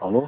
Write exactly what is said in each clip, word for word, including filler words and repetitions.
Alô?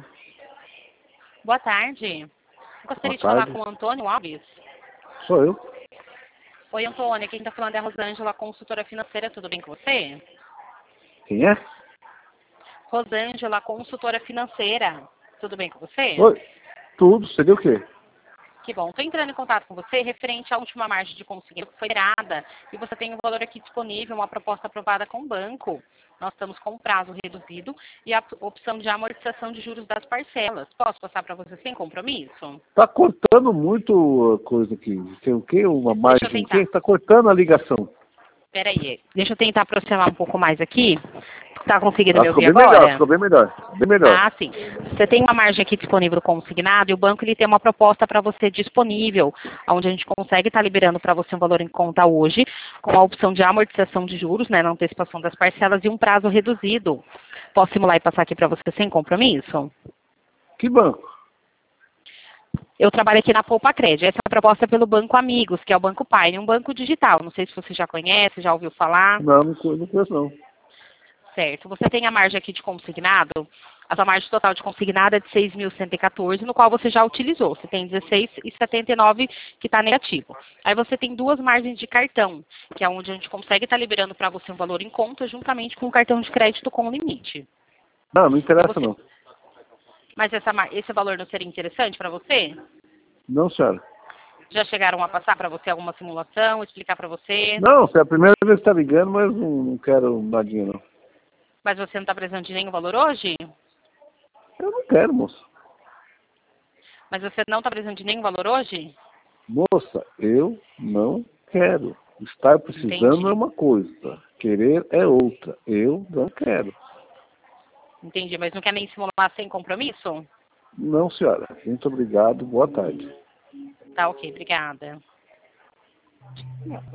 Boa tarde. Gostaria Boa de falar tarde. com o Antônio Alves. Sou eu. Oi, Antônio. Quem está falando é a Rosângela, consultora financeira. Tudo bem com você? Quem é? Rosângela, consultora financeira. Tudo bem com você? Oi. Tudo, seria o quê? Que bom. Estou entrando em contato com você referente à última margem de consignado que foi gerada e você tem um valor aqui disponível, uma proposta aprovada com o banco. Nós estamos com um prazo reduzido e a opção de amortização de juros das parcelas. Posso passar para você sem compromisso? Tá cortando muito a coisa aqui. Tem o quê? Uma Deixa eu margem o tentar. quê? Tá cortando a ligação. Espera aí. Deixa eu tentar aproximar um pouco mais aqui. Está conseguindo Ah, me ficou ouvir bem agora? melhor, ficou bem melhor. Bem melhor. Ah, sim. Você tem uma margem aqui disponível consignado e o banco ele tem uma proposta para você disponível, onde a gente consegue estar liberando para você um valor em conta hoje, com a opção de amortização de juros, né, na antecipação das parcelas e um prazo reduzido. Posso simular e passar aqui para você sem compromisso? Que banco? Eu trabalho aqui na Poupa Crédito. Essa é a proposta pelo Banco Amigos, que é o Banco Pai, um banco digital. Não sei se você já conhece, já ouviu falar. Não, não conheço, não conheço não. Certo. Você tem a margem aqui de consignado, a sua margem total de consignado é de seis mil cento e quatorze, no qual você já utilizou. Você tem dezesseis vírgula setenta e nove que está negativo. Aí você tem duas margens de cartão, que é onde a gente consegue estar liberando para você um valor em conta juntamente com o cartão de crédito com limite. Não, não interessa Você... não. Mas essa, mar- esse valor não seria interessante para você? Não, senhora. Já chegaram a passar para você alguma simulação, explicar para você? Não, é a primeira vez que está ligando, mas não, não quero nadinha não. Mas você não está precisando de nenhum valor hoje? Eu não quero, moça. Mas você não está precisando de nenhum valor hoje? Moça, eu não quero. Estar precisando Entendi. é uma coisa, querer é outra. Eu não quero. Entendi, mas não quer nem simular sem compromisso? Não, senhora. Muito obrigado. Boa tarde. Tá ok, obrigada.